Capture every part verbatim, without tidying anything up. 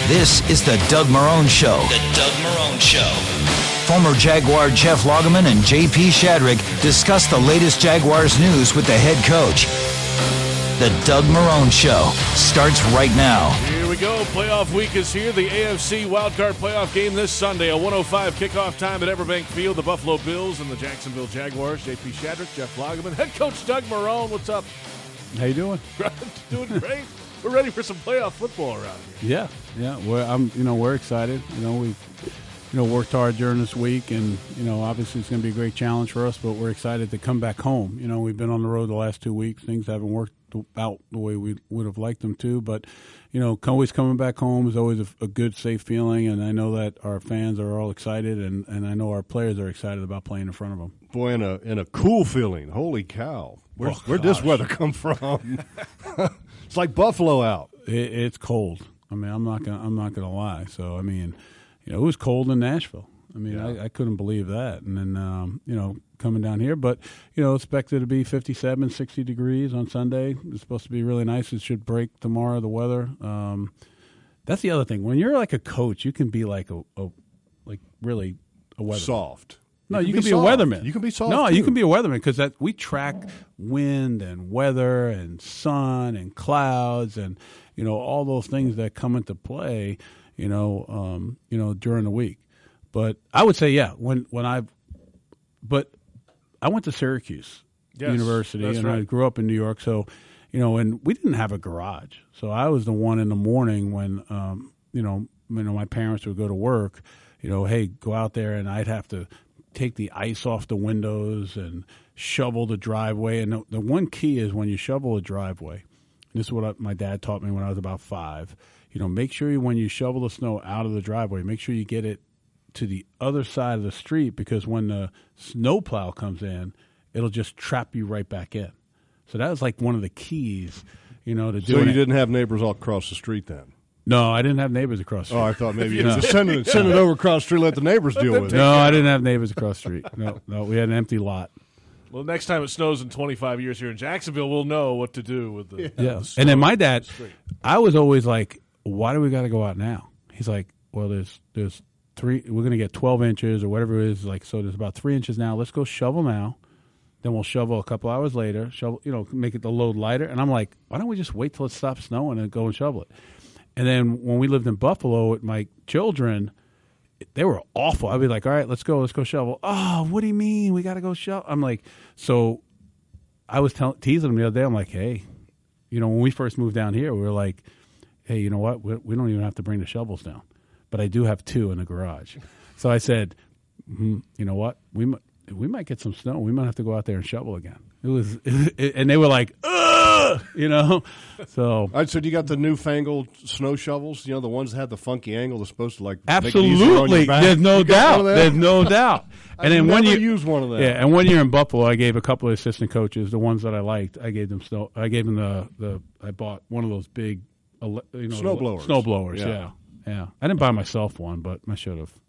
This is the Doug Marrone Show. The Doug Marrone Show. Former Jaguar Jeff Lageman and J P Shadrick discuss the latest Jaguars news with the head coach. The Doug Marrone Show starts right now. Here we go. Playoff week is here. The A F C wildcard playoff game this Sunday. A one oh five kickoff time at Everbank Field. The Buffalo Bills and the Jacksonville Jaguars. J P Shadrick, Jeff Lageman, head coach Doug Marrone. What's up? How you doing? Doing great. We're ready for some playoff football around here. Yeah, yeah. We're, I'm, you know, we're excited. You know, we've, you know, worked hard during this week, and you know, obviously it's going to be a great challenge for us. But we're excited to come back home. You know, we've been on the road the last two weeks. Things haven't worked out the way we would have liked them to. But you know, always coming back home is always a, a good, safe feeling. And I know that our fans are all excited, and, and I know our players are excited about playing in front of them. Boy, in a in a cool feeling. Holy cow! Where's, Oh, where'd this weather come from? It's like Buffalo out. It, it's cold. I mean, I'm not gonna I'm not gonna lie. So I mean, you know, it was cold in Nashville. I mean, Yeah. I, I couldn't believe that. And then um, you know, coming down here, but you know, expected to be fifty-seven, sixty degrees on Sunday. It's supposed to be really nice. It should break tomorrow. The weather. Um, that's the other thing. When you're like a coach, you can be like a, a like really a weather Soft. No, you can, be, soft. a weatherman. You can be soft. No, too. you can be a weatherman because that we track wind and weather and sun and clouds and you know all those things that come into play. You know, um, you know during the week. But I would say, yeah, when when I, but I went to Syracuse Yes, University that's and right. I grew up in New York, so you know, and we didn't have a garage, so I was the one in the morning when um, you know, you know, my parents would go to work. You know, hey, go out there, and I'd have to take the ice off the windows and shovel the driveway. And the, the one key is when you shovel a driveway, this is what I, my dad taught me when I was about five, you know, make sure you, when you shovel the snow out of the driveway, make sure you get it to the other side of the street because when the snow plow comes in, it'll just trap you right back in. So that was like one of the keys, you know, to So doing you it. didn't have neighbors all across the street then? No, I didn't have neighbors across the street. Oh, I thought maybe you just send it, send it over across the street, let the neighbors deal with it. No, I didn't have neighbors across the street. No, no, we had an empty lot. Well, next time it snows in twenty-five years here in Jacksonville, we'll know what to do with the. Yeah. the snow And then my on the dad, street. I was always like, why do we got to go out now? He's like, well, there's there's three, we're going to get twelve inches or whatever it is. Like, so there's about three inches now. Let's go shovel now. Then we'll shovel a couple hours later, shovel, you know, make it the load lighter. And I'm like, why don't we just wait till it stops snowing and go and shovel it? And then when we lived in Buffalo with my children, they were awful. I'd be like, all right, let's go, let's go shovel. Oh, what do you mean? We got to go shovel. I'm like, so I was tell- teasing them the other day. I'm like, hey, you know, when we first moved down here, we were like, hey, you know what? We, we don't even have to bring the shovels down. But I do have two in the garage. So I said, mm, you know what? We might, we might get some snow. We might have to go out there and shovel again. It was, it, and they were like, ugh, you know. So All right, so you got the newfangled snow shovels, you know, the ones that have the funky angle that's supposed to like absolutely, make it easier on your back? there's no You got doubt. one of them? There's no doubt. I've And then never one year, used one of them. yeah, and one year in Buffalo, I gave a couple of assistant coaches the ones that I liked. I gave them snow. I gave them the the. I bought one of those big, ele- you know, Snow blowers. Snow blowers, Yeah. yeah. yeah, I didn't buy myself one, but I should have.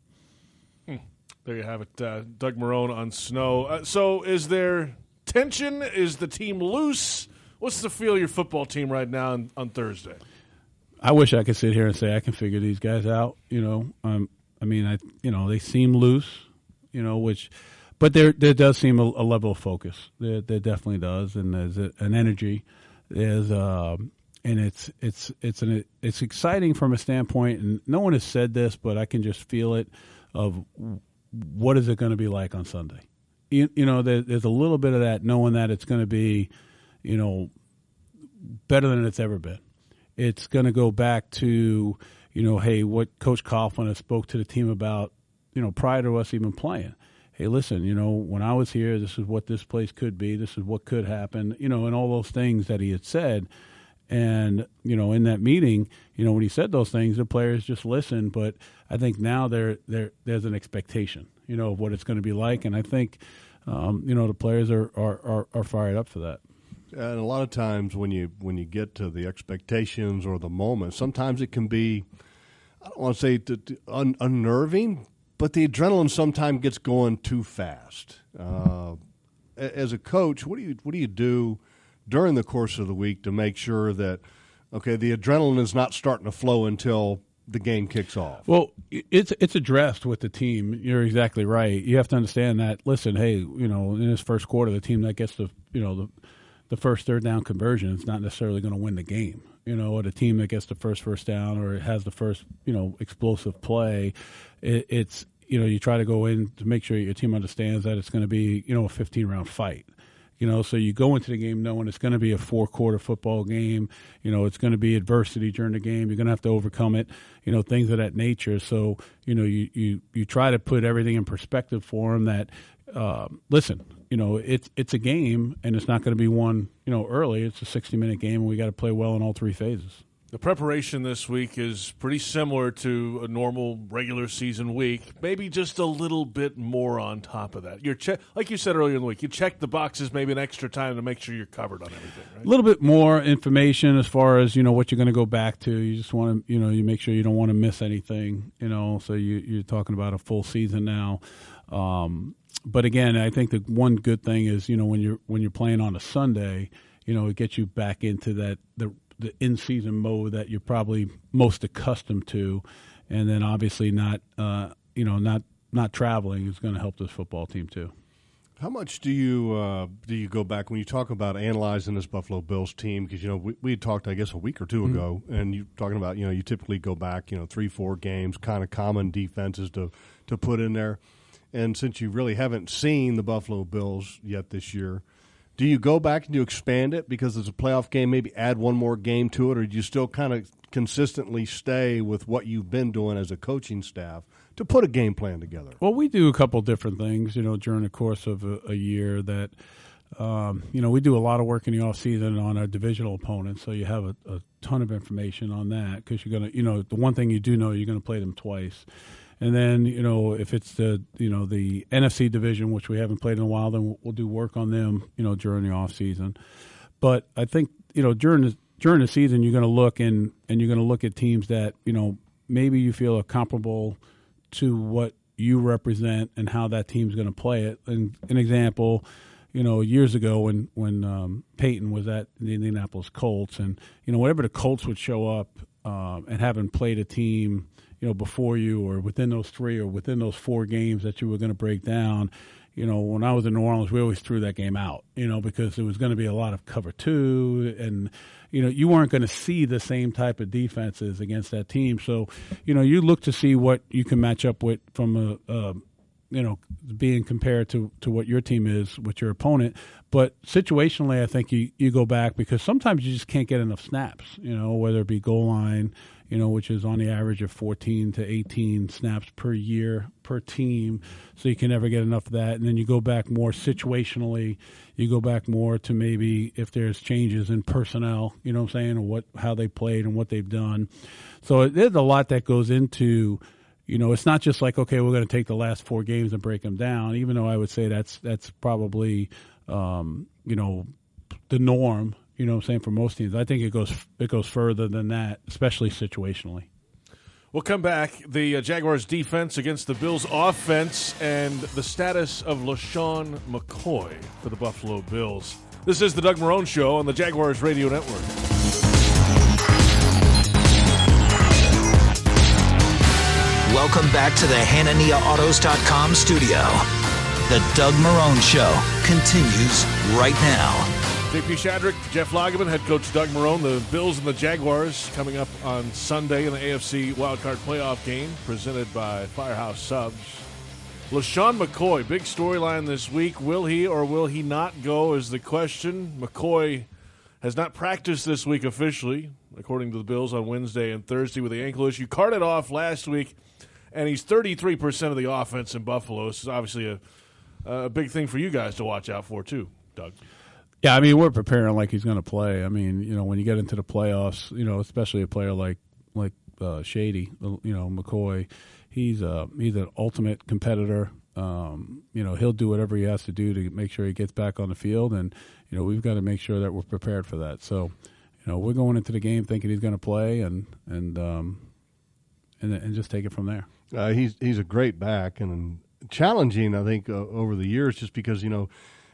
There you have it, uh, Doug Marrone on snow. Uh, so, is there tension? Is the team loose? What's the feel of your football team right now on, on Thursday? I wish I could sit here and say I can figure these guys out. You know, um, I mean, I you know they seem loose. You know, which, but there there does seem a, a level of focus. There, there definitely does, and there's a, an energy. There's um, and it's it's it's an it's exciting from a standpoint. And no one has said this, but I can just feel it. Of what is it going to be like on Sunday? You, you know, there, there's a little bit of that, knowing that it's going to be, you know, better than it's ever been. It's going to go back to, you know, hey, what Coach Coughlin has spoke to the team about, you know, prior to us even playing. Hey, listen, you know, when I was here, this is what this place could be. This is what could happen, you know, and all those things that he had said. And, you know, in that meeting, you know, when he said those things, the players just listened. But I think now there there there's an expectation, you know, of what it's going to be like. And I think, um, you know, the players are, are, are, are fired up for that. And a lot of times when you when you get to the expectations or the moment, sometimes it can be, I don't want to say t- t- un- unnerving, but the adrenaline sometimes gets going too fast. Uh, as a coach, what do you what do you do during the course of the week to make sure that, okay, the adrenaline is not starting to flow until the game kicks off. Well, it's it's addressed with the team. You're exactly right. You have to understand that. Listen, hey, you know, in this first quarter, the team that gets the you know the the first third down conversion is not necessarily going to win the game. You know, or the team that gets the first first down or has the first you know explosive play, it, it's you know you try to go in to make sure your team understands that it's going to be you know a fifteen round fight. You know, so you go into the game knowing it's going to be a four-quarter football game. You know, it's going to be adversity during the game. You're going to have to overcome it, you know, things of that nature. So, you know, you, you, you try to put everything in perspective for them that, uh, listen, you know, it's it's a game, and it's not going to be won, you know, early. It's a sixty-minute game, and we got to play well in all three phases. The preparation this week is pretty similar to a normal regular season week, maybe just a little bit more on top of that. You're che- like you said earlier in the week, you check the boxes maybe an extra time to make sure you're covered on everything, right? A little bit more information as far as, you know, what you're going to go back to. You just want to, you know, you make sure you don't want to miss anything, you know, so you, you're talking about a full season now. Um, but again, I think the one good thing is, you know, when you're when you're playing on a Sunday, you know, it gets you back into that the the in-season mode that you're probably most accustomed to, and then obviously not, uh, you know, not not traveling is going to help this football team too. How much do you uh, do you go back when you talk about analyzing this Buffalo Bills team? Because you know we we talked I guess a week or two Mm-hmm. ago, and you talking about you know you typically go back you know three four games, kind of common defenses to to put in there, and since you really haven't seen the Buffalo Bills yet this year. Do you go back and you expand it because it's a playoff game, maybe add one more game to it, or do you still kind of consistently stay with what you've been doing as a coaching staff to put a game plan together? Well, we do a couple different things, you know, during the course of a, a year that, um, you know, we do a lot of work in the offseason on our divisional opponents, so you have a, a ton of information on that because you're going to, you know, the one thing you do know, you're going to play them twice. And then, you know, if it's the, you know, the N F C division, which we haven't played in a while, then we'll, we'll do work on them, you know, during the off season. But I think, you know, during the, during the season, you're going to look and, and you're going to look at teams that, you know, maybe you feel are comparable to what you represent and how that team's going to play it. And an example, you know, years ago when, when um, Peyton was at the Indianapolis Colts and, you know, whenever the Colts would show up um, and haven't played a team, you know, before you or within those three or within those four games that you were going to break down, you know, when I was in New Orleans, we always threw that game out, you know, because there was going to be a lot of cover two and, you know, you weren't going to see the same type of defenses against that team. So, you know, you look to see what you can match up with from a, a you know, being compared to, to what your team is with your opponent. But situationally, I think you, you go back because sometimes you just can't get enough snaps, you know, whether it be goal line, you know, which is on the average of fourteen to eighteen snaps per year per team. So you can never get enough of that. And then you go back more situationally. You go back more to maybe if there's changes in personnel, you know what I'm saying, or what, how they played and what they've done. So there's a lot that goes into, you know, it's not just like, okay, we're going to take the last four games and break them down, even though I would say that's that's probably, um, you know, the norm, you know what I'm saying, for most teams. I think it goes it goes further than that, especially situationally. We'll come back. The uh, Jaguars' defense against the Bills' offense and the status of LaShawn McCoy for the Buffalo Bills. This is the Doug Marrone Show on the Jaguars Radio Network. Welcome back to the Hanania Autos dot com studio. The Doug Marrone Show continues right now. J P Shadrick, Jeff Lageman, head coach Doug Marrone. The Bills and the Jaguars coming up on Sunday in the A F C Wildcard Playoff game presented by Firehouse Subs. LaShawn McCoy, big storyline this week. Will he or will he not go is the question. McCoy has not practiced this week officially, according to the Bills, on Wednesday and Thursday with the ankle issue. Carted off last week, and he's thirty-three percent of the offense in Buffalo. This is obviously a, a big thing for you guys to watch out for, too, Doug. Yeah, I mean, we're preparing like he's going to play. I mean, you know, when you get into the playoffs, you know, especially a player like like uh, Shady, you know, McCoy, he's a he's an ultimate competitor. Um, you know, he'll do whatever he has to do to make sure he gets back on the field, and you know, we've got to make sure that we're prepared for that. So, you know, we're going into the game thinking he's going to play, and and um, and and just take it from there. Uh, he's he's a great back and challenging, I think, uh, over the years, just because you know.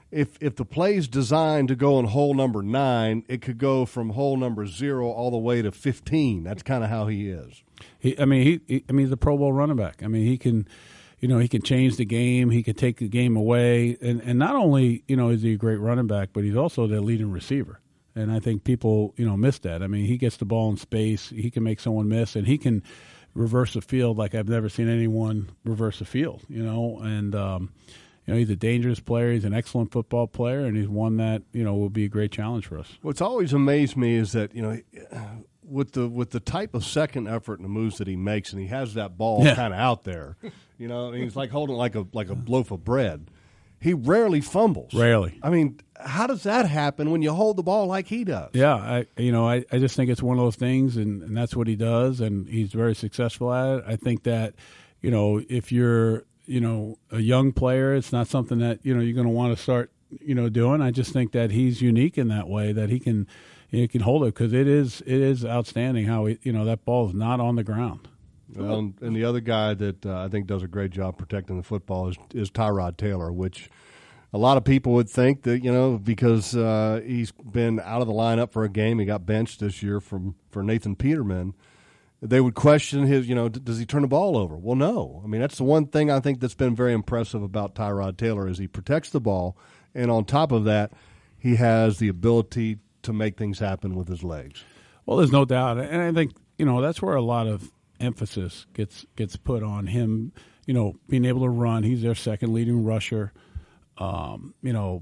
if if the play's designed to go in hole number nine, it could go from hole number zero all the way to fifteen. That's kind of how he is. He, I mean, he, he. I mean, he's a Pro Bowl running back. I mean, he can, you know, he can change the game. He can take the game away, and and not only, you know, is he a great running back, but he's also the leading receiver. And I think people, you know, miss that. I mean, he gets the ball in space. He can make someone miss, and he can reverse the field like I've never seen anyone reverse the field. You know, and. Um, You know, he's a dangerous player. He's an excellent football player, and he's one that, you know, will be a great challenge for us. What's always amazed me is that, you know, with the with the type of second effort and the moves that he makes, and he has that ball yeah. kind of out there, you know, and he's like holding like a like a loaf of bread. He rarely fumbles. Rarely. I mean, how does that happen when you hold the ball like he does? Yeah, I you know, I, I just think it's one of those things, and, and that's what he does, and he's very successful at it. I think that, you know, if you're – you know, a young player, it's not something that, you know, you're going to want to start, you know, doing. I just think that he's unique in that way, that he can he can hold it, because it is it is outstanding how he, you know, that ball is not on the ground. Well, and the other guy that uh, I think does a great job protecting the football is, is Tyrod Taylor, which a lot of people would think that, you know, because uh, he's been out of the lineup for a game, he got benched this year from for Nathan Peterman, they would question his, you know, does he turn the ball over? Well, no. I mean, that's the one thing I think that's been very impressive about Tyrod Taylor is he protects the ball, and on top of that, he has the ability to make things happen with his legs. Well, there's no doubt, and I think, you know, that's where a lot of emphasis gets gets put on him, you know, being able to run. He's their second leading rusher, um, you know,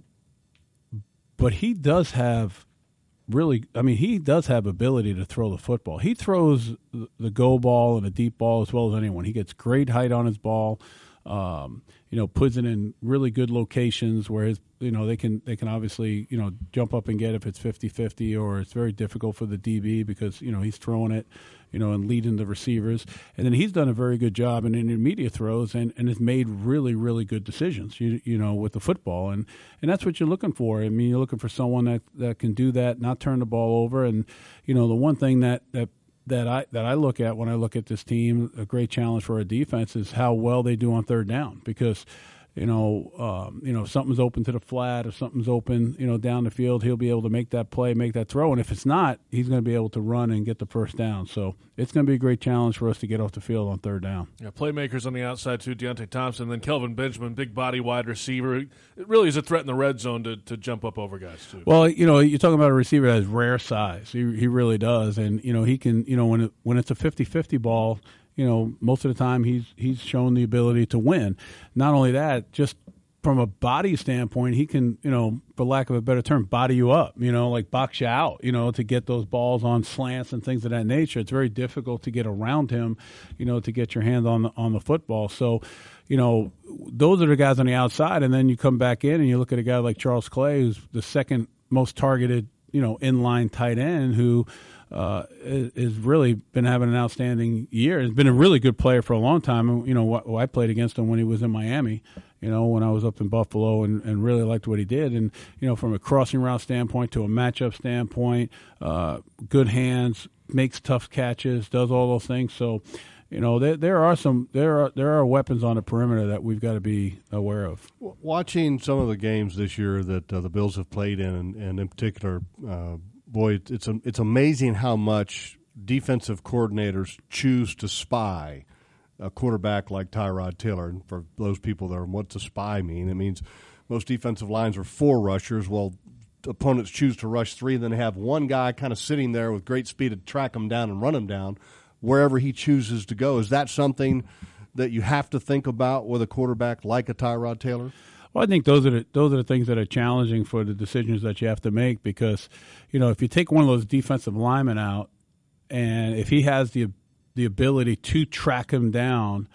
but he does have really, I mean, he does have ability to throw the football. He throws the go ball and the deep ball as well as anyone. He gets great height on his ball, um, you know, puts it in really good locations where his, you know, they can they can obviously, you know, jump up and get if it's fifty-fifty, or it's very difficult for the D B because, you know, he's throwing it, you know, and leading the receivers. And then he's done a very good job in intermediate throws and, and has made really, really good decisions, you, you know, with the football. And, and that's what you're looking for. I mean, you're looking for someone that, that can do that, not turn the ball over. And, you know, the one thing that, that that I that I look at when I look at this team, a great challenge for our defense, is how well they do on third down. Because, you know, um, you know, if something's open to the flat, if something's open, you know, down the field, he'll be able to make that play, make that throw. And if it's not, he's going to be able to run and get the first down. So it's going to be a great challenge for us to get off the field on third down. Yeah, playmakers on the outside too, Deontay Thompson, then Kelvin Benjamin, big body wide receiver. It really is a threat in the red zone to, to jump up over guys too. Well, you know, you're talking about a receiver that has rare size. He he really does. And, you know, he can, you know, when it, when it's a fifty-fifty ball, you know, most of the time he's he's shown the ability to win. Not only that, just from a body standpoint, he can, you know, for lack of a better term, body you up, you know, like box you out, you know, to get those balls on slants and things of that nature. It's very difficult to get around him, you know, to get your hand on the, on the football. So, you know, those are the guys on the outside. And then you come back in and you look at a guy like Charles Clay, who's the second most targeted, you know, inline tight end, who uh, has really been having an outstanding year. He's been a really good player for a long time. You know, I played against him when he was in Miami, you know, when I was up in Buffalo, and, and really liked what he did. And, you know, from a crossing route standpoint to a matchup standpoint, uh, good hands, makes tough catches, does all those things. So, you know, there there are some there are there are weapons on the perimeter that we've got to be aware of. Watching some of the games this year that uh, the Bills have played in, and, and in particular, uh, boy, it's it's amazing how much defensive coordinators choose to spy a quarterback like Tyrod Taylor. And for those people that are, what's a spy mean? It means most defensive lines are four rushers. Well, opponents choose to rush three, then they have one guy kind of sitting there with great speed to track him down and run him down wherever he chooses to go. Is that something that you have to think about with a quarterback like a Tyrod Taylor? Well, I think those are the, those are the things that are challenging for the decisions that you have to make, because, you know, if you take one of those defensive linemen out, and if he has the the ability to track him down,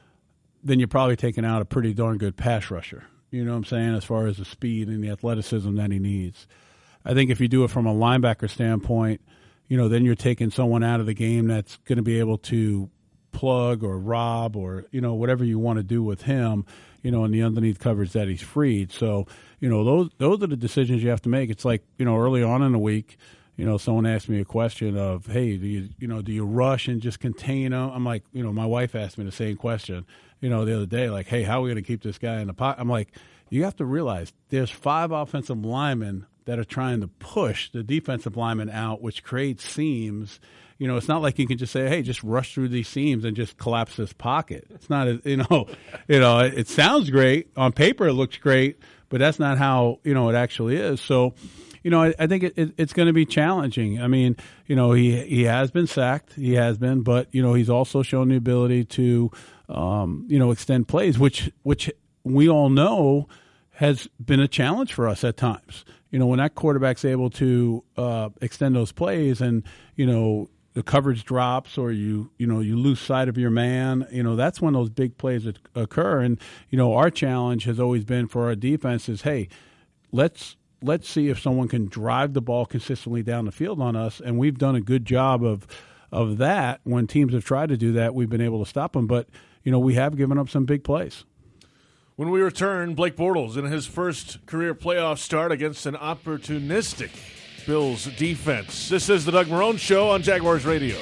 then you're probably taking out a pretty darn good pass rusher. You know what I'm saying, as far as the speed and the athleticism that he needs. I think if you do it from a linebacker standpoint, you know, then you're taking someone out of the game that's going to be able to plug or rob or, you know, whatever you want to do with him, you know, in the underneath coverage that he's freed. So, you know, those those are the decisions you have to make. It's like, you know, early on in the week, you know, someone asked me a question of, hey, do you, you know, do you rush and just contain them? I'm like, you know, my wife asked me the same question, you know, the other day, like, hey, how are we going to keep this guy in the pocket? I'm like, you have to realize there's five offensive linemen that are trying to push the defensive lineman out, which creates seams. You know, it's not like you can just say, hey, just rush through these seams and just collapse this pocket. It's not, a, you know, you know, it, it sounds great. On paper, it looks great, but that's not how, you know, it actually is. So, you know, I, I think it, it, it's going to be challenging. I mean, you know, he he has been sacked. He has been, but, you know, he's also shown the ability to, um, you know, extend plays, which which we all know has been a challenge for us at times. You know, when that quarterback's able to uh, extend those plays and, you know, the coverage drops or you, you know, you lose sight of your man, you know, that's when those big plays occur. And, you know, our challenge has always been for our defense is, hey, let's let's see if someone can drive the ball consistently down the field on us. And we've done a good job of of that. When teams have tried to do that, we've been able to stop them. But, you know, we have given up some big plays. When we return, Blake Bortles in his first career playoff start against an opportunistic Bills defense. This is the Doug Marrone Show on Jaguars Radio.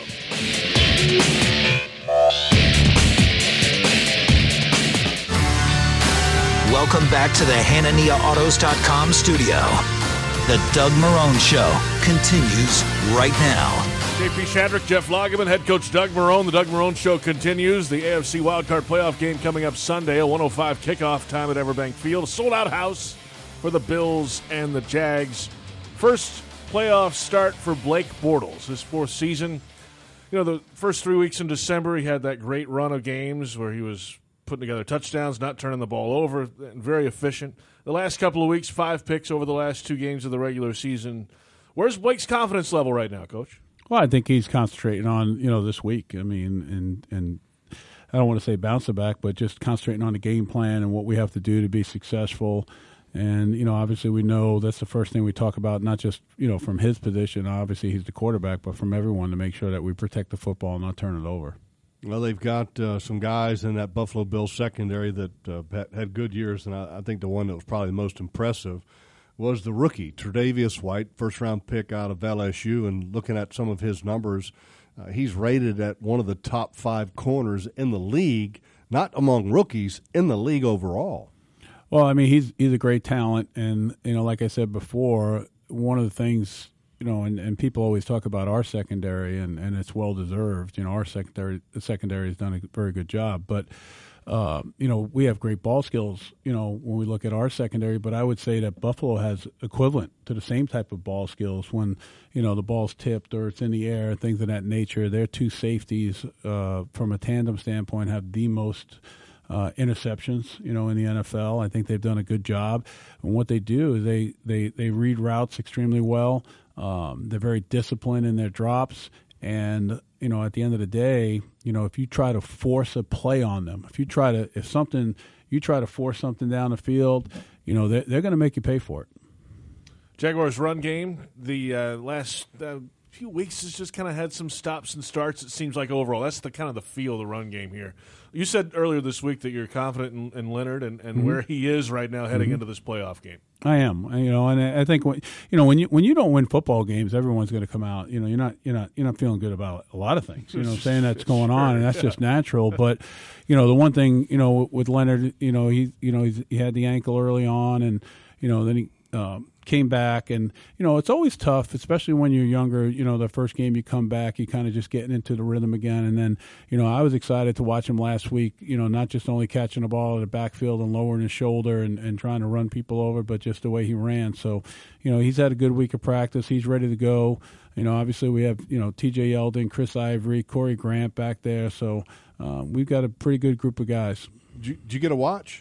Welcome back to the Hanania Autos dot com studio. The Doug Marrone Show continues right now. J P Shadrick, Jeff Lageman, head coach Doug Marrone. The Doug Marrone Show continues. The A F C Wildcard Playoff game coming up Sunday, a one oh five kickoff time at Everbank Field. A sold-out house for the Bills and the Jags. First playoff start for Blake Bortles, his fourth season. You know, the first three weeks in December, he had that great run of games where he was putting together touchdowns, not turning the ball over, and very efficient. The last couple of weeks, five picks over the last two games of the regular season. Where's Blake's confidence level right now, Coach? Well, I think he's concentrating on, you know, this week. I mean, and and I don't want to say bounce it back, but just concentrating on the game plan and what we have to do to be successful. And, you know, obviously we know that's the first thing we talk about, not just, you know, from his position, obviously he's the quarterback, but from everyone to make sure that we protect the football and not turn it over. Well, they've got uh, some guys in that Buffalo Bills secondary that uh, had good years, and I, I think the one that was probably the most impressive was the rookie, Tre'Davious White, first-round pick out of L S U. And looking at some of his numbers, uh, he's rated at one of the top five corners in the league, not among rookies, in the league overall. Well, I mean, he's he's a great talent, and, you know, like I said before, one of the things, you know, and, and people always talk about our secondary, and, and it's well-deserved. You know, our secondary the secondary has done a very good job, but Uh, you know, we have great ball skills, you know, when we look at our secondary, but I would say that Buffalo has equivalent to the same type of ball skills when, you know, the ball's tipped or it's in the air, things of that nature. Their two safeties, uh, from a tandem standpoint, have the most uh, interceptions, you know, in the N F L. I think they've done a good job. And what they do is they, they, they read routes extremely well. Um, they're very disciplined in their drops. And, you know, at the end of the day, you know, if you try to force a play on them, if you try to, if something, you try to force something down the field, you know, they're, they're going to make you pay for it. Jaguars' run game, the uh, last uh, few weeks has just kind of had some stops and starts, it seems like, overall. That's the kind of the feel of the run game here. You said earlier this week that you're confident in, in Leonard and, and mm-hmm. where he is right now heading mm-hmm. into this playoff game. I am, you know, and I think when, you know when you when you don't win football games, everyone's going to come out. You know, you're not you're not you're not feeling good about a lot of things. You know, what I'm saying that's going sure, on, and that's yeah. just natural. But you know, the one thing, you know, with Leonard, you know, he you know he's, he had the ankle early on, and you know then he um, came back, and you know it's always tough, especially when you're younger. You know, the first game you come back, you kind of just getting into the rhythm again, and then you know I was excited to watch him last week. You know, not just only catching the ball at the backfield and lowering his shoulder and, and trying to run people over, but just the way he ran. So, you know, he's had a good week of practice. He's ready to go. You know, obviously we have you know T J Yeldon, Chris Ivory, Corey Grant back there. So um, we've got a pretty good group of guys. Did you, did you get a watch?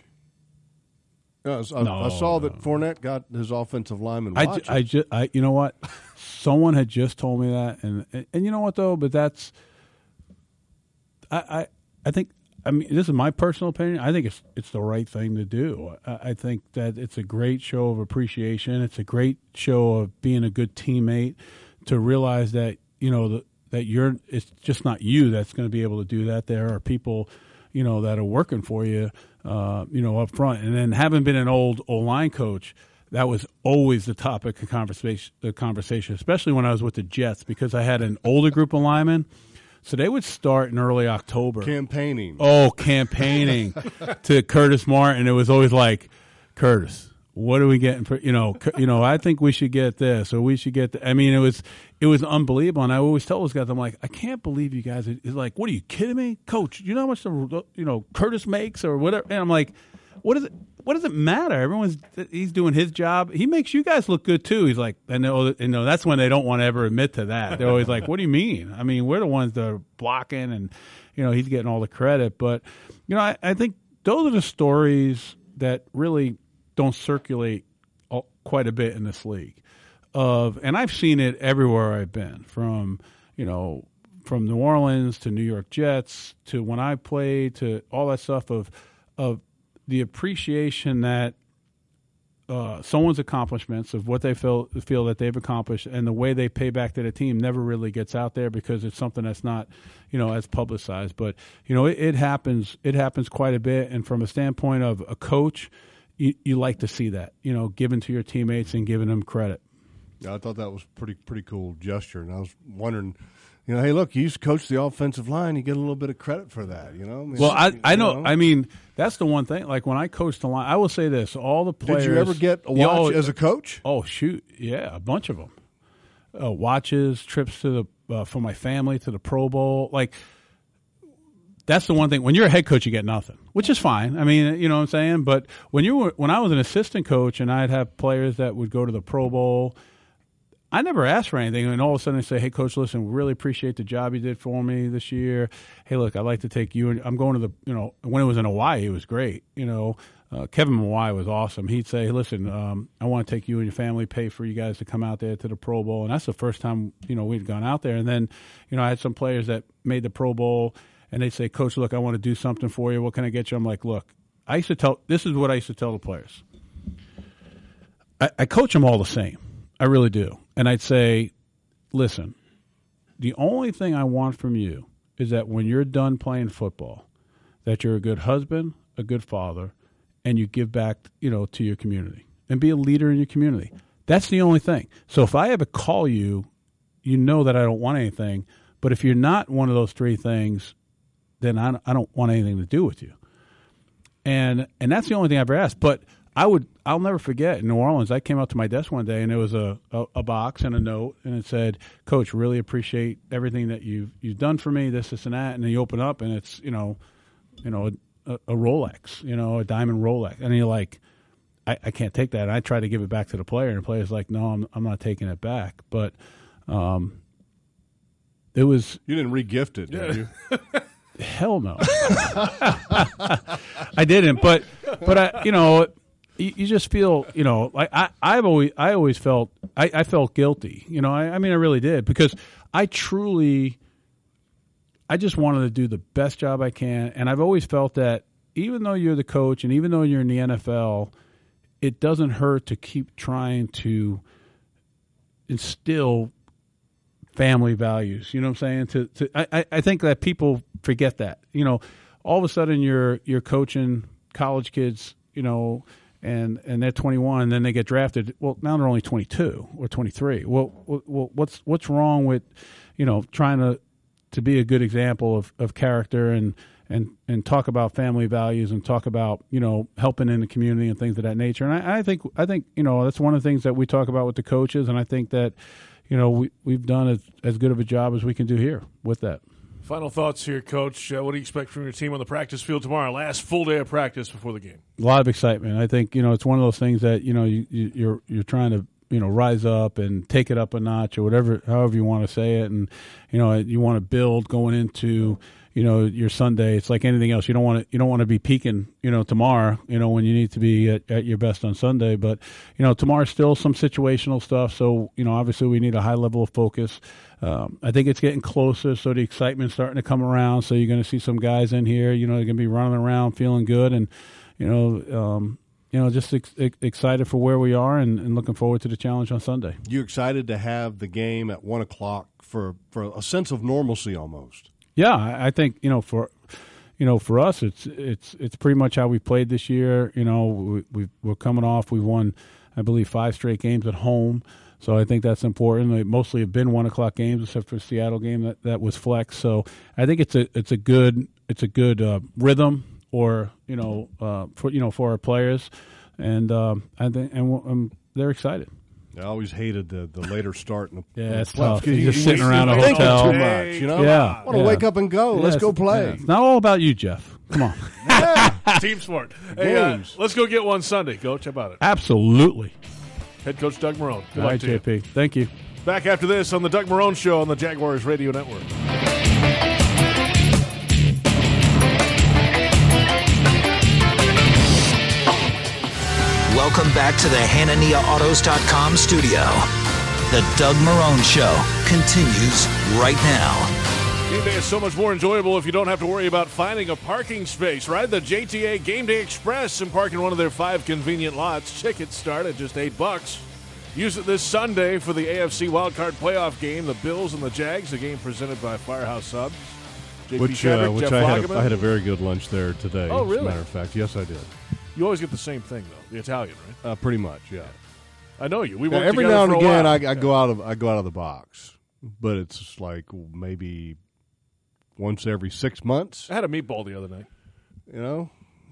I, I, no, I saw no. that Fournette got his offensive lineman I, watch. ju- I, ju- I, you know what? Someone had just told me that, and, and and you know what though? But that's, I, I, I think. I mean, this is my personal opinion. I think it's it's the right thing to do. I, I think that it's a great show of appreciation. It's a great show of being a good teammate. To realize that you know the, that you're. It's just not you that's going to be able to do that. There are people, you know, that are working for you. Uh, you know, up front, and then having been an old O-line coach, that was always the topic of conversation, the conversation, especially when I was with the Jets, because I had an older group of linemen. So they would start in early October. Campaigning. Oh, campaigning to Curtis Martin. It was always like, Curtis, what are we getting for, you know, you know, I think we should get this or we should get that. I mean, it was, it was unbelievable. And I always tell those guys, I'm like, I can't believe you guys. It's like, what are you kidding me? Coach, you know how much, the, you know, Curtis makes or whatever. And I'm like, what is it? What does it matter? Everyone's he's doing his job. He makes you guys look good too. He's like, and you know that's when they don't want to ever admit to that. They're always like, "What do you mean?" I mean, we're the ones that are blocking, and you know he's getting all the credit. But you know, I, I think those are the stories that really don't circulate all, quite a bit in this league. Of and I've seen it everywhere I've been, from you know from New Orleans to New York Jets to when I played to all that stuff of of. the appreciation that uh, someone's accomplishments of what they feel feel that they've accomplished and the way they pay back to the team never really gets out there because it's something that's not, you know, as publicized. But you know, it, it happens. It happens quite a bit. And from a standpoint of a coach, you, you like to see that, you know, given to your teammates and giving them credit. Yeah, I thought that was pretty pretty cool gesture, and I was wondering. You know, hey, look, you used to coach the offensive line. You get a little bit of credit for that, you know? I mean, well, I, I know, know. I mean, that's the one thing. Like, when I coached the line, I will say this, all the players. Did you ever get a watch you know, as a coach? Oh, shoot. Yeah, a bunch of them. Uh, watches, trips to the uh, for my family to the Pro Bowl. Like, that's the one thing. When you're a head coach, you get nothing, which is fine. I mean, you know what I'm saying? But when you were, when I was an assistant coach and I'd have players that would go to the Pro Bowl, I never asked for anything, and all of a sudden they say, "Hey, Coach, listen, we really appreciate the job you did for me this year. Hey, look, I'd like to take you. And I'm going to the, you know, when it was in Hawaii, it was great. You know, uh, Kevin Hawaii was awesome. He'd say, hey, listen, um, I want to take you and your family, pay for you guys to come out there to the Pro Bowl, and that's the first time, you know, we'd gone out there. And then, you know, I had some players that made the Pro Bowl, and they'd say, Coach, look, I want to do something for you. What can I get you? I'm like, look, I used to tell. This is what I used to tell the players. I, I coach them all the same. I really do, and I'd say, listen, the only thing I want from you is that when you're done playing football, that you're a good husband, a good father, and you give back, you know, to your community and be a leader in your community. That's the only thing. So if I ever call you, you know that I don't want anything. But if you're not one of those three things, then I, I don't want anything to do with you. And and that's the only thing I ever asked. But I would, I'll never forget in New Orleans, I came up to my desk one day and there was a, a, a box and a note and it said, Coach, really appreciate everything that you've, you've done for me, this, this, and that. And then you open up and it's, you know, you know, a, a Rolex, you know, a diamond Rolex. And you're like, I, I can't take that. And I try to give it back to the player and the player's like, no, I'm, I'm not taking it back. But, um, it was. You didn't re-gift it, did you? Hell no. I didn't, but, but I, you know, You, you just feel, you know, like I, I've always, I always felt, I, I felt guilty. You know, I, I mean, I really did because I truly, I just wanted to do the best job I can, and I've always felt that even though you're the coach and even though you're in the N F L, it doesn't hurt to keep trying to instill family values. You know what I'm saying? To, to I, I think that people forget that. You know, all of a sudden you're you're coaching college kids, you know. And and they're twenty-one, and then they get drafted. Well, now they're only twenty-two or twenty-three. Well, well, what's what's wrong with, you know, trying to to be a good example of, of character and, and and talk about family values and talk about, you know, helping in the community and things of that nature. And I, I think I think you know that's one of the things that we talk about with the coaches, and I think that, you know, we we've done as as good of a job as we can do here with that. Final thoughts here, Coach. Uh, what do you expect from your team on the practice field tomorrow? Last full day of practice before the game. A lot of excitement. I think, you know, it's one of those things that, you know, you, you, you're you're trying to, you know, rise up and take it up a notch or whatever, however you want to say it. And, you know, you want to build going into, you know, your Sunday. It's like anything else. You don't want to, you don't want to be peaking, you know, tomorrow, you know, when you need to be at, at your best on Sunday. But, you know, tomorrow's still some situational stuff. So, you know, obviously we need a high level of focus. Um, I think it's getting closer, so the excitement's starting to come around. So you're going to see some guys in here, you know, they're going to be running around feeling good and, you know, um, you know, just ex- excited for where we are and, and looking forward to the challenge on Sunday. You excited to have the game at one o'clock for, for a sense of normalcy almost? Yeah, I, I think, you know, for you know, for us, it's it's it's pretty much how we played this year. You know, we, we we're coming off. We won I believe, five straight games at home. So I think that's important. They mostly have been one o'clock games, except for the Seattle game that, that was flex. So I think it's a it's a good it's a good uh, rhythm, or you know, uh, for you know for our players, and um, I think and um, they're excited. I always hated the, the later start in the Yeah, it's playoffs, tough. You're you- just you- sitting you around a think hotel. too much, you know. Yeah, I want to yeah. wake up and go. Let's Yeah, go it's- play. yeah, It's not all about you, Jeff. Come on. Team sport. Hey, uh, Games. let's go get one Sunday, Coach. How about it? Absolutely. Head coach Doug Marrone. Good All luck right, to J you. P. Thank you. Back after this on the Doug Marrone Show on the Jaguars Radio Network. Welcome back to the Hanania Autos dot com studio. The Doug Marrone Show continues right now. Game day is so much more enjoyable if you don't have to worry about finding a parking space. Ride the J T A Game Day Express and park in one of their five convenient lots. Tickets start at just eight bucks. Use it this Sunday for the A F C Wildcard Playoff game, the Bills and the Jags, a game presented by Firehouse Subs. J P Which, Shadrick, uh, which Jeff I, had Lageman. a, I had a very good lunch there today. Oh, As really? a matter of fact, yes, I did. You always get the same thing, though, the Italian, right? Uh, pretty much, yeah. I know you. We Yeah, worked every together now and for a again, while. I, I go out of I go out of the box, but it's just like maybe once every six months. I had a meatball the other night. You know,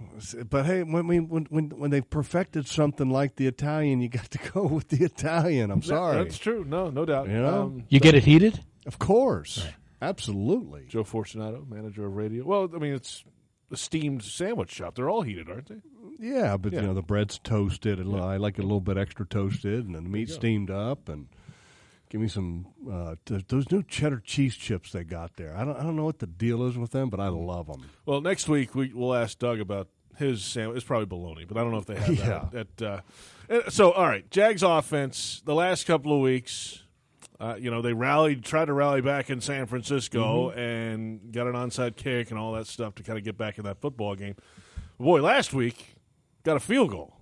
but hey, when we when when when they've perfected something like the Italian, you got to go with the Italian. I'm sorry, That's true. No, no doubt. You know? Um, You get it heated? of course, absolutely. Joe Fortunato, manager of radio. Well, I mean, it's a steamed sandwich shop. They're all heated, aren't they? Yeah, but Yeah. you know the bread's toasted, and I like it a little bit extra toasted, and then the meat steamed up, and give me some uh, th- those new cheddar cheese chips they got there. I don't I don't know what the deal is with them, but I love them. Well, next week we, we'll ask Doug about his sandwich. It's probably bologna, but I don't know if they have Yeah. that. At, uh, and- so, all right, Jags offense, the last couple of weeks, uh, you know, they rallied, tried to rally back in San Francisco Mm-hmm. and got an onside kick and all that stuff to kind of get back in that football game. Boy, last week, got a field goal.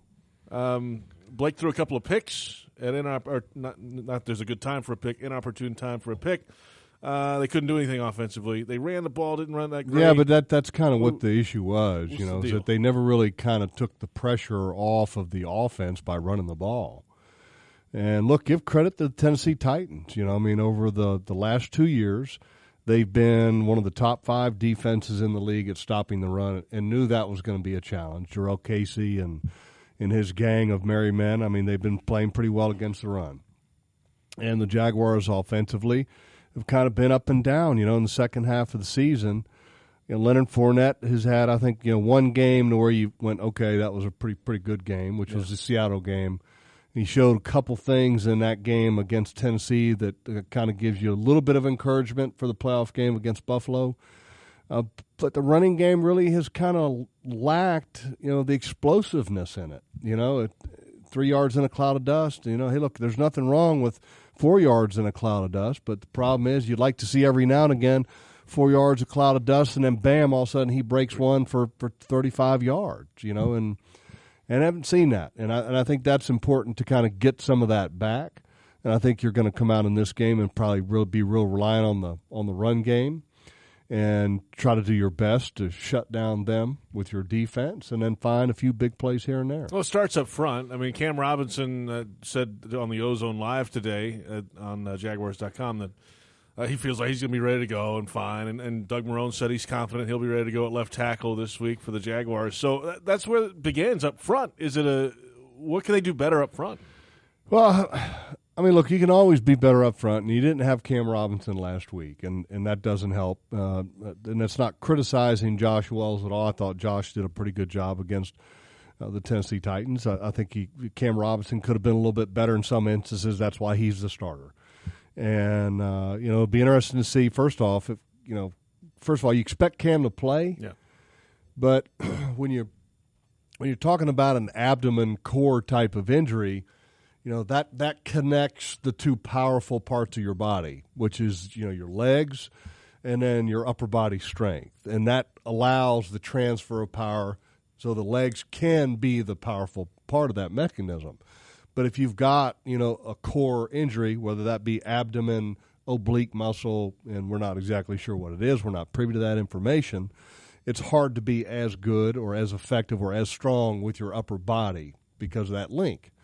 Um, Blake threw a couple of picks at inop- or not, not there's a good time for a pick, inopportune time for a pick. Uh, they couldn't do anything offensively. They ran the ball, didn't run that great. Yeah, but that that's kind of what the issue was, What's you the know, is deal? that they never really kind of took the pressure off of the offense by running the ball. And look, give credit to the Tennessee Titans. You know, I mean, over the, the last two years, they've been one of the top five defenses in the league at stopping the run, and knew that was going to be a challenge. Jarrell Casey and and his gang of merry men, I mean, they've been playing pretty well against the run. And the Jaguars offensively have kind of been up and down, you know, in the second half of the season. You know, Leonard Fournette has had, I think, you know, one game to where you went, okay, that was a pretty pretty good game, which was the Seattle game. He showed a couple things in that game against Tennessee that uh, kind of gives you a little bit of encouragement for the playoff game against Buffalo. Uh, but the running game really has kind of lacked, you know, the explosiveness in it. You know, it, three yards in a cloud of dust. You know, hey, look, there's nothing wrong with four yards in a cloud of dust, but the problem is you'd like to see every now and again four yards, a cloud of dust, and then bam, all of a sudden he breaks one for, for thirty-five yards, you know, and and I haven't seen that. And I, and I think that's important to kind of get some of that back. And I think you're going to come out in this game and probably real, be real reliant on the on the run game and try to do your best to shut down them with your defense and then find a few big plays here and there. Well, it starts up front. I mean, Cam Robinson uh, said on the Ozone Live today at, on uh, Jaguars dot com that uh, he feels like he's going to be ready to go and fine. And, and Doug Marrone said he's confident he'll be ready to go at left tackle this week for the Jaguars. So that, that's where it begins up front. Is it a what can they do better up front? Well, I mean, look, you can always be better up front, and you didn't have Cam Robinson last week, and, and that doesn't help. Uh, and that's not criticizing Josh Wells at all. I thought Josh did a pretty good job against uh, the Tennessee Titans. I, I think he Cam Robinson could have been a little bit better in some instances. That's why he's the starter. And, uh, you know, it'll be interesting to see, first off, if, you know, first of all, you expect Cam to play. Yeah. But when you're, when you're talking about an abdomen core type of injury, you know, that, that connects the two powerful parts of your body, which is, you know, your legs and then your upper body strength. And that allows the transfer of power so the legs can be the powerful part of that mechanism. But if you've got, you know, a core injury, whether that be abdomen, oblique muscle, and we're not exactly sure what it is, we're not privy to that information, it's hard to be as good or as effective or as strong with your upper body because of that link.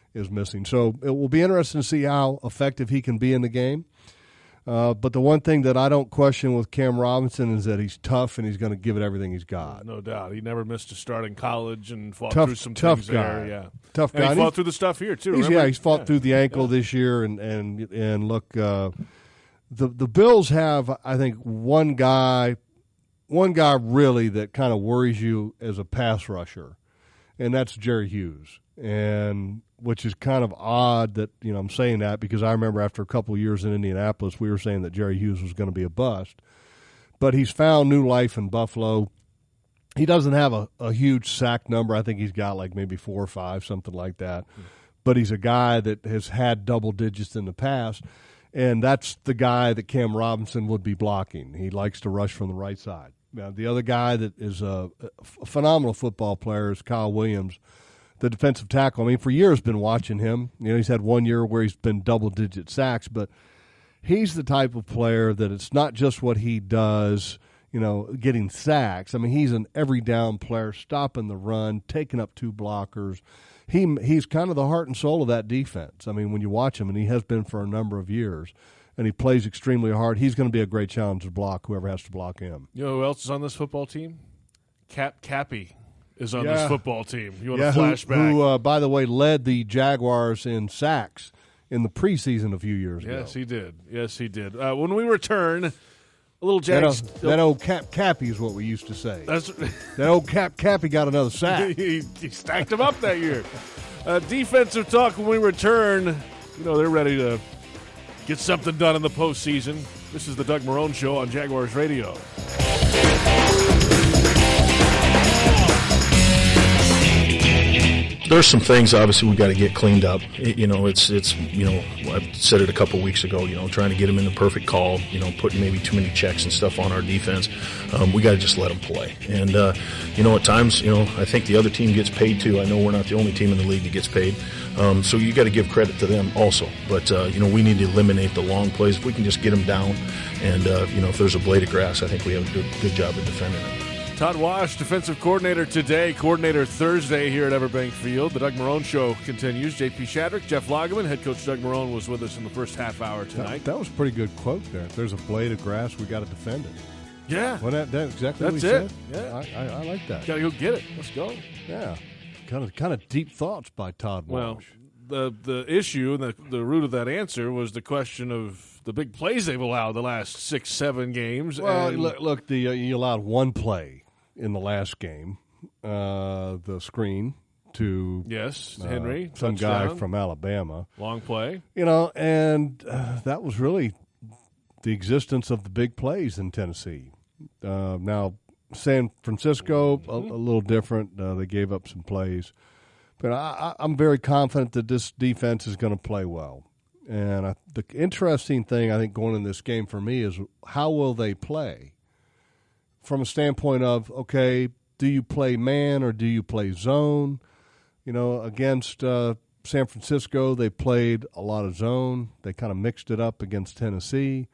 is missing. So it will be interesting to see how effective he can be in the game. Uh, but the one thing that I don't question with Cam Robinson is that he's tough and he's going to give it everything he's got. No doubt. He never missed a start in college and fought Tough, through some tough things guy. there. Yeah. Tough and guy. he fought through the stuff here, too. He's, remember? yeah, he's fought yeah. through the ankle yeah. this year. And, and, and look, uh, the, the Bills have, I think, one guy, one guy really that kind of worries you as a pass rusher, and that's Jerry Hughes. And which is kind of odd that, you know, I'm saying that because I remember after a couple of years in Indianapolis, we were saying that Jerry Hughes was going to be a bust. But he's found new life in Buffalo. He doesn't have a, a huge sack number. I think he's got like maybe four or five, something like that. Mm. But he's a guy that has had double digits in the past, and that's the guy that Cam Robinson would be blocking. He likes to rush from the right side. Now, the other guy that is a, a phenomenal football player is Kyle Williams, the defensive tackle. I mean, for years been watching him. You know, he's had one year where he's been double-digit sacks, but he's the type of player that it's not just what he does, you know, getting sacks. I mean, he's an every-down player, stopping the run, taking up two blockers. He He's kind of the heart and soul of that defense. I mean, when you watch him, and he has been for a number of years, and he plays extremely hard, he's going to be a great challenge to block whoever has to block him. You know who else is on this football team? Cap Cappy is on yeah. this football team. You want yeah, to who, flashback? Who, uh, by the way, led the Jaguars in sacks in the preseason a few years yes, ago. Yes, he did. Yes, he did. Uh, when we return, a little That Jags. old, that old Cap Cappy is what we used to say. That's that old Cap Cappy got another sack. he, he stacked him up that year. Uh, defensive talk when we return. You know, they're ready to get something done in the postseason. This is the Doug Marrone Show on Jaguars Radio. There's some things obviously we got to get cleaned up. It, you know, it's it's you know I said it a couple weeks ago. You know, trying to get them in the perfect call. You know, putting maybe too many checks and stuff on our defense. Um, we got to just let them play. And uh, you know, at times, you know, I think the other team gets paid too. I know we're not the only team in the league that gets paid. Um, so you got to give credit to them also. But uh, you know, we need to eliminate the long plays. If we can just get them down, and uh, you know, if there's a blade of grass, I think we have a good, good job of defending it. Todd Wash, defensive coordinator today, coordinator Thursday here at Everbank Field. The Doug Marrone Show continues. J P Shadrick, Jeff Lageman, head coach Doug Marrone was with us in the first half hour tonight. That, that was a pretty good quote there. If there's a blade of grass, we got to defend it. Yeah. Well, that, that's exactly That's what he it. said. Yeah. I, I, I like that. Got to go get it. Let's go. Yeah. Kind of kind of deep thoughts by Todd Well, Walsh. the the issue and the, the root of that answer was the question of the big plays they've allowed the last six, seven games. Well, and look, look the uh, you allowed one play in the last game, uh, the screen to yes, uh, Henry, some touchdown, guy from Alabama. long play. You know, and uh, that was really the existence of the big plays in Tennessee. Uh, now, San Francisco, mm-hmm. a, a little different. Uh, they gave up some plays. But I, I'm very confident that this defense is going to play well. And I, the interesting thing, I think, going in this game for me is how will they play? From a standpoint of, okay, do you play man or do you play zone? You know, against uh, San Francisco, they played a lot of zone. They kind of mixed it up against Tennessee.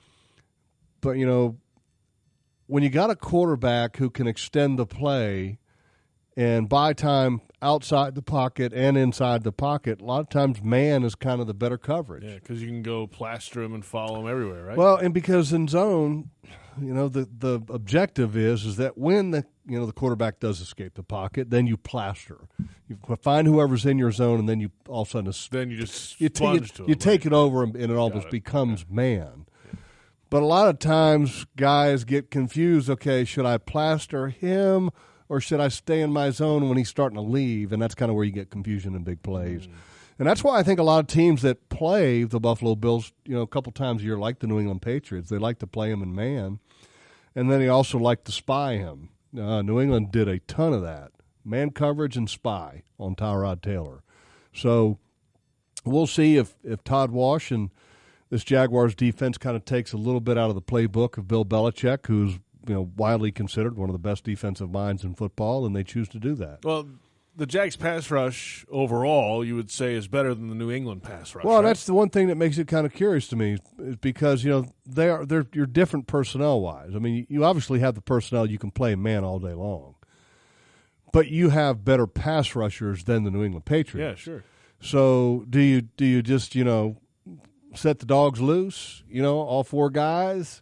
But, you know, when you got a quarterback who can extend the play and buy time outside the pocket and inside the pocket, a lot of times man is kind of the better coverage. Yeah, because you can go plaster him and follow him everywhere, right? Well, and because in zone, you know, the, the objective is is that when the you know the quarterback does escape the pocket, then you plaster. You find whoever's in your zone, and then you all of a sudden then you just you, t- you, to you him, take right? it over, and it almost it. becomes yeah. man. Yeah. But a lot of times, guys get confused. Okay, should I plaster him or should I stay in my zone when he's starting to leave? And that's kind of where you get confusion in big plays. Mm. And that's why I think a lot of teams that play the Buffalo Bills, you know, a couple times a year, like the New England Patriots, they like to play him in man. And then they also like to spy him. Uh, New England did a ton of that, man coverage and spy on Tyrod Taylor. So we'll see if, if Todd Wash and this Jaguars defense kind of takes a little bit out of the playbook of Bill Belichick, who's you know widely considered one of the best defensive minds in football, and they choose to do that. Well, the Jags pass rush overall, you would say, is better than the New England pass rush. Well, right? that's the one thing that makes it kind of curious to me, is because you know they are they're you're different personnel wise. I mean, you obviously have the personnel you can play man all day long, but you have better pass rushers than the New England Patriots. Yeah, sure. So do you do you just, you know, set the dogs loose, you know, all four guys,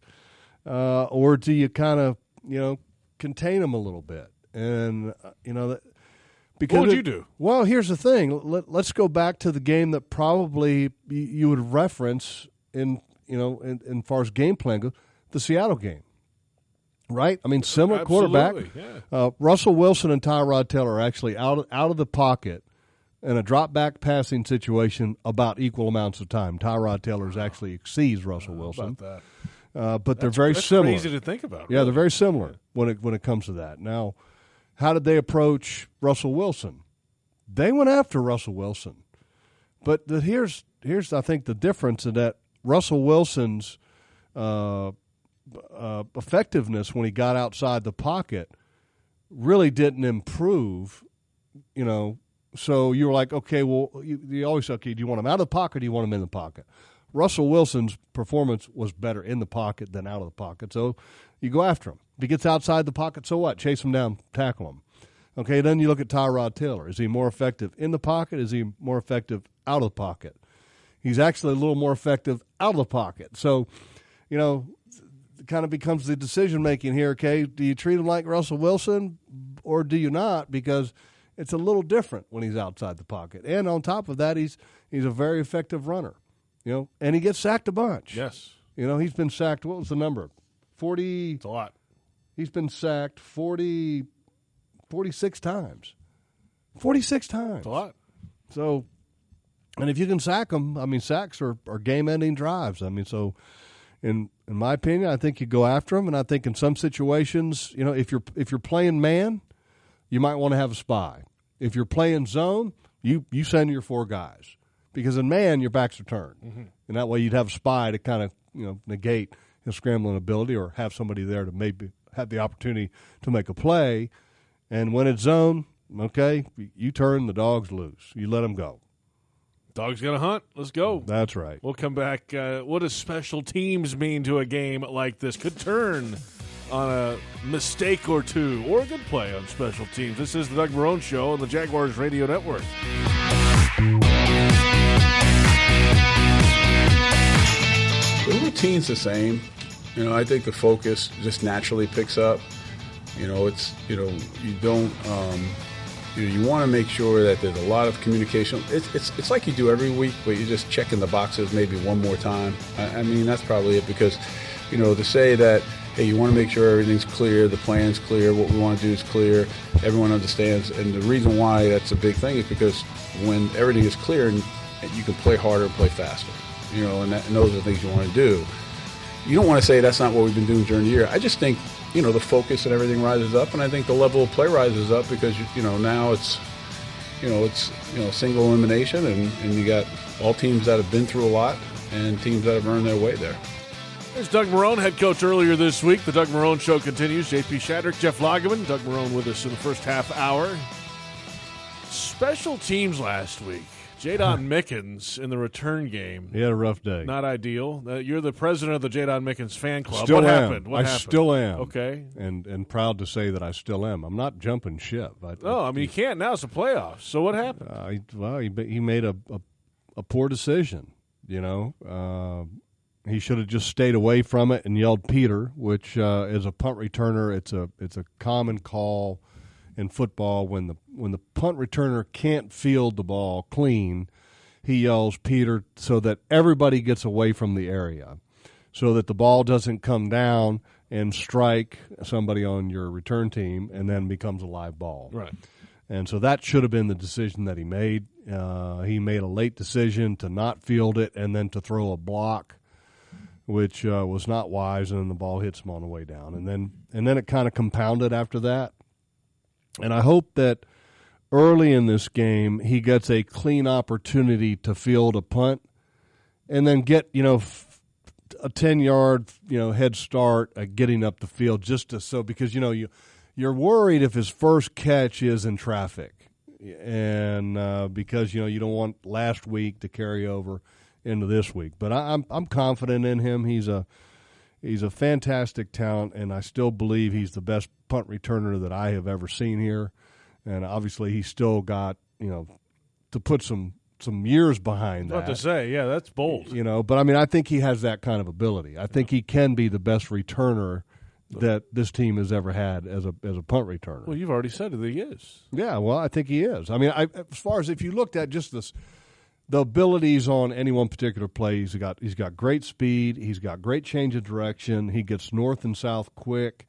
uh, or do you kind of, you know, contain them a little bit? And, uh, you know, that, because what would it, you do? Well, here's the thing. Let, let's go back to the game that probably you, you would reference in, you know, in, in far as game plan goes, the Seattle game. Right? I mean, similar Absolutely, quarterback. yeah. Uh, Russell Wilson and Tyrod Taylor are actually out of, out of the pocket in a drop-back passing situation about equal amounts of time. Tyrod Taylor actually exceeds Russell Wilson. How about that? Uh, but That's, they're very that's similar. Crazy to think about. Yeah, really. they're very similar when it when it comes to that. Now, how did they approach Russell Wilson? They went after Russell Wilson. But the, here's, here's, I think, the difference in that Russell Wilson's uh, uh, effectiveness when he got outside the pocket really didn't improve, you know. So you were like, okay, well, you, you always say, okay, do you want him out of the pocket or do you want him in the pocket? Russell Wilson's performance was better in the pocket than out of the pocket. So you go after him. If he gets outside the pocket, so what? Chase him down, tackle him. Okay, then you look at Tyrod Taylor. Is he more effective in the pocket? Is he more effective out of the pocket? He's actually a little more effective out of the pocket. So, you know, it kind of becomes the decision-making here, okay? Do you treat him like Russell Wilson or do you not? Because it's a little different when he's outside the pocket. And on top of that, he's he's a very effective runner, you know, and he gets sacked a bunch. Yes. You know, he's been sacked, what was the number? forty. It's a lot. He's been sacked forty, forty-six times. forty-six times. It's a lot. So, and if you can sack him, I mean, sacks are, are game-ending drives. I mean, so in in my opinion, I think you go after him, and I think in some situations, you know, if you're if you're playing man, you might want to have a spy. If you're playing zone, you, you send your four guys. Because in man, your backs are turned. Mm-hmm. And that way you'd have a spy to kind of, you know, negate his scrambling ability or have somebody there to maybe have the opportunity to make a play. And when it's zone, okay, you turn the dogs loose. You let them go. Dog's got to hunt. Let's go. That's right. We'll come back. Uh, what does special teams mean to a game like this? Could turn on a mistake or two, or a good play on special teams. This is the Doug Marrone Show on the Jaguars Radio Network. The routine's the same. You know, I think the focus just naturally picks up. You know, it's, you know, you don't, um, you know, you want to make sure that there's a lot of communication. It's, it's, it's like you do every week, but you're just checking the boxes maybe one more time. I, I mean, that's probably it because, you know, to say that, hey, you want to make sure everything's clear, the plan's clear, what we want to do is clear, everyone understands. And the reason why that's a big thing is because when everything is clear, and you can play harder and play faster, you know, and, that, and those are the things you want to do. You don't want to say that's not what we've been doing during the year. I just think, you know, the focus and everything rises up, and I think the level of play rises up because, you, you know, now it's, you know, it's, you know, single elimination, and, and you got all teams that have been through a lot and teams that have earned their way there. There's Doug Marrone, head coach earlier this week. The Doug Marrone Show continues. J P Shadrick, Jeff Lageman. Doug Marrone with us in the first half hour. Special teams last week. Jadon Mickens in the return game. He had a rough day. Not ideal. Uh, you're the president of the Jadon Mickens fan club. Still what am. happened? What I happened? still am. Okay. And and proud to say that I still am. I'm not jumping ship. I, No, I mean, you can't now. It's the playoffs. So what happened? Uh, he, well, he he made a, a, a poor decision, you know. Uh, he should have just stayed away from it and yelled Peter, which uh, is a punt returner. It's a it's a common call in football when the when the punt returner can't field the ball clean. He yells Peter so that everybody gets away from the area, so that the ball doesn't come down and strike somebody on your return team and then becomes a live ball. Right. And so that should have been the decision that he made. Uh, he made a late decision to not field it and then to throw a block, which uh, was not wise, and then the ball hits him on the way down. And then and then it kind of compounded after that. And I hope that early in this game, he gets a clean opportunity to field a punt and then get, you know, f- a ten-yard, you know, head start at getting up the field just to so because, you know, you, you're worried if his first catch is in traffic and uh, because, you know, you don't want last week to carry over into this week. But I, I'm I'm confident in him. He's a he's a fantastic talent, and I still believe he's the best punt returner that I have ever seen here. And obviously, he's still got, you know, to put some some years behind that. What to say? Yeah, that's bold. You know, but I mean, I think he has that kind of ability. I think he can be the best returner that this team has ever had as a as a punt returner. Well, you've already said that he is. Yeah, well, I think he is. I mean, I, as far as if you looked at just this, the abilities on any one particular play, he's got he's got great speed. He's got great change of direction. He gets north and south quick.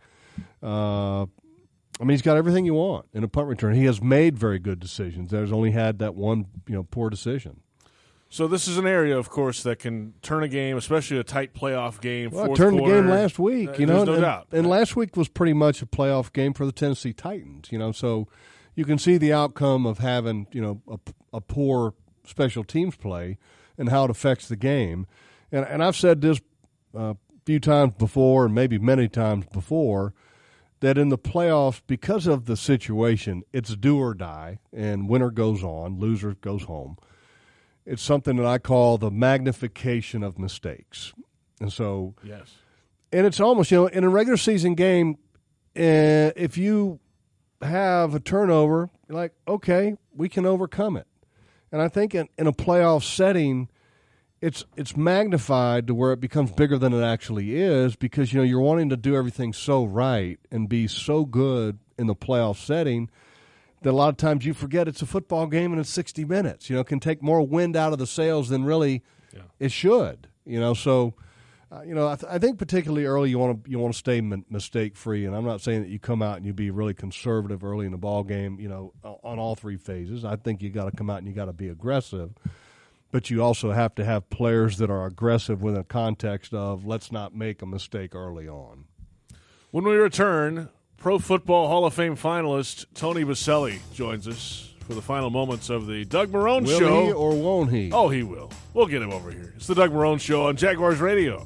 Uh, I mean, he's got everything you want in a punt return. He has made very good decisions. There's only had that one, you know, poor decision. So this is an area, of course, that can turn a game, especially a tight playoff game. Well, fourth it turned quarter. the game last week, Uh, you know, there's no and, doubt. and last week was pretty much a playoff game for the Tennessee Titans, you know. So you can see the outcome of having, you know, a, a poor special teams play and how it affects the game. And and I've said this a few times before, and maybe many times before, that in the playoffs, because of the situation, it's do or die, and winner goes on, loser goes home. It's something that I call the magnification of mistakes. And so, Yes. and it's almost, you know, in a regular season game, uh, if you have a turnover, you're like, okay, we can overcome it. And I think in, in a playoff setting, it's it's magnified to where it becomes bigger than it actually is because, you know, you're wanting to do everything so right and be so good in the playoff setting that a lot of times you forget it's a football game and it's sixty minutes. You know, it can take more wind out of the sails than really Yeah. it should. You know, so uh, you know, I, th- I think particularly early you want to you want to stay m- mistake free. And I'm not saying that you come out and you be really conservative early in the ball game. You know, on all three phases. I think you got to come out and you got to be aggressive, but you also have to have players that are aggressive within a context of let's not make a mistake early on. When we return, Pro Football Hall of Fame finalist Tony Boselli joins us for the final moments of the Doug Marrone Will Show. he or won't he? Oh, he will. We'll get him over here. It's the Doug Marrone Show on Jaguars Radio.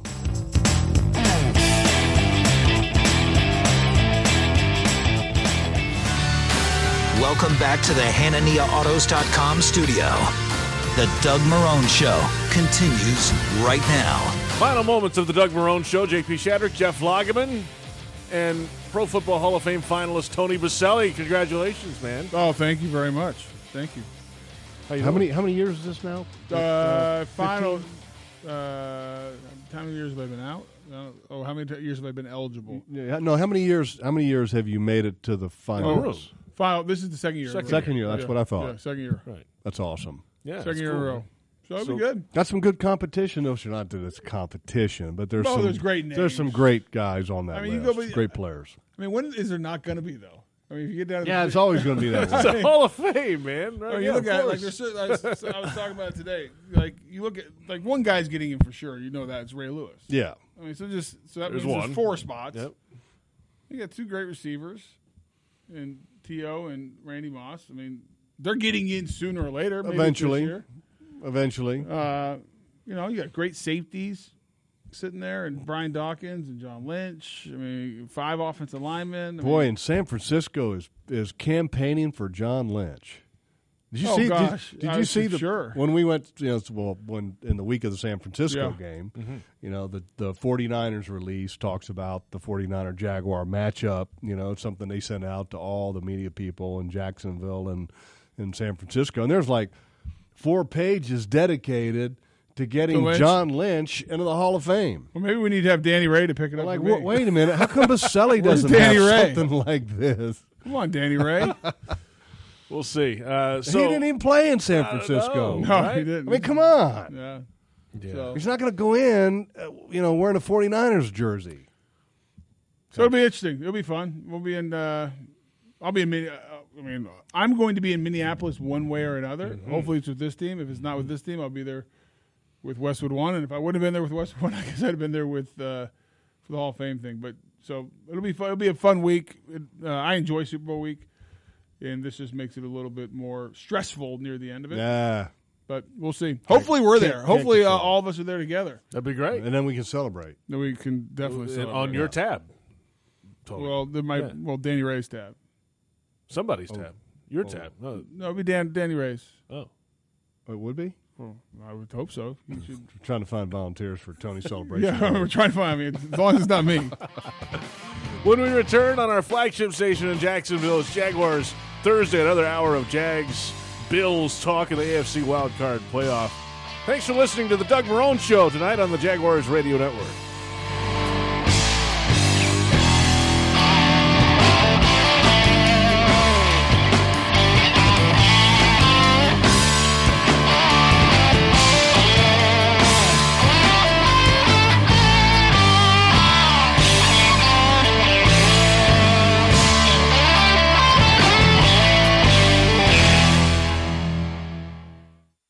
Welcome back to the Hanania Autos dot com studio. The Doug Marrone Show continues right now. Final moments of the Doug Marrone Show. J P Shadrick, Jeff Lageman, and Pro Football Hall of Fame finalist Tony Boselli. Congratulations, man. Oh, thank you very much. Thank you. How, you How doing? many how many years is this now? Uh, final. Uh, how many years have I been out? Uh, oh, how many t- years have I been eligible? Yeah, no, how many years? How many years have you made it to the finals? Oh, final. This is the second year. Second Second year. That's Yeah, what I thought. Yeah, second year. Right. That's awesome. Yeah, Second that's year cool. in a row. So it'll So- be good. Got some good competition. No, sure, not that it's competition, but there's Oh, some. there's great There's some names. great guys on that I mean, you list. go, but- great players. I mean, when is there not going to be though? I mean, if you get down to Yeah, the it's always going to be that It's way. a Hall of Fame, man. Right? I mean, Yeah, you look of at it, like course. there's certain, I, was, I was talking about it today. Like you look at like one guy's getting in for sure. You know that it's Ray Lewis. Yeah. I mean, so just so that There's means one. there's four spots. Yep. You got two great receivers, and T O and Randy Moss. I mean, they're getting in sooner or later. Maybe Eventually. this year. Eventually. Uh, you know, you got great safeties sitting there, and Brian Dawkins and John Lynch. I mean, five offensive linemen. I Boy, mean, and San Francisco is is campaigning for John Lynch. Did you Oh, see? did- gosh. Did, I you was see the sure. when we went? You know, well, when in the week of the San Francisco Yeah. game, you know, the the 49ers release talks about the 49er Jaguar matchup. You know, it's something they sent out to all the media people in Jacksonville and in San Francisco, and there's like four pages dedicated to getting To Lynch? John Lynch into the Hall of Fame. well, maybe we need to have Danny Ray to pick it up. Like, for me. wait, wait a minute, how come Boselli Where's doesn't Danny have Ray? something like this? Come on, Danny Ray. We'll see. Uh, so he didn't even play in San I don't Francisco. know. no, Right? he didn't. I mean, come on. Yeah. Yeah. So, He's not going to go in, uh, you know, wearing a 49ers jersey. so it'll be interesting. It'll be fun. We'll be in. Uh, I'll be in. Min- uh, I mean, I'm going to be in Minneapolis one way or another. Mm-hmm. Hopefully, it's with this team. If it's not with this team, I'll be there with Westwood One. And if I wouldn't have been there with Westwood One, I guess I'd have been there with uh, for the Hall of Fame thing. But so it'll be fun. It'll be a fun week. It, uh, I enjoy Super Bowl week, and this just makes it a little bit more stressful near the end of it. Yeah. But we'll see. Hopefully, we're Can't- there. can't Hopefully, uh, control. all of us are there together. That'd be great. And then we can celebrate. Then we can definitely And celebrate. on your tab. Totally. well, there might Yeah. well Danny Ray's tab. Somebody's tab. Your tab. No. No, it'll be Dan, Danny Ray's. Oh. It would be? Well, I would hope so. You should. We're trying to find volunteers for Tony's celebration. Yeah, we're trying to find. I mean, as long as it's not me. When we return on our flagship station in Jacksonville, it's Jaguars Thursday, another hour of Jags Bills talk of the A F C Wildcard Playoff. Thanks for listening to the Doug Marrone Show tonight on the Jaguars Radio Network.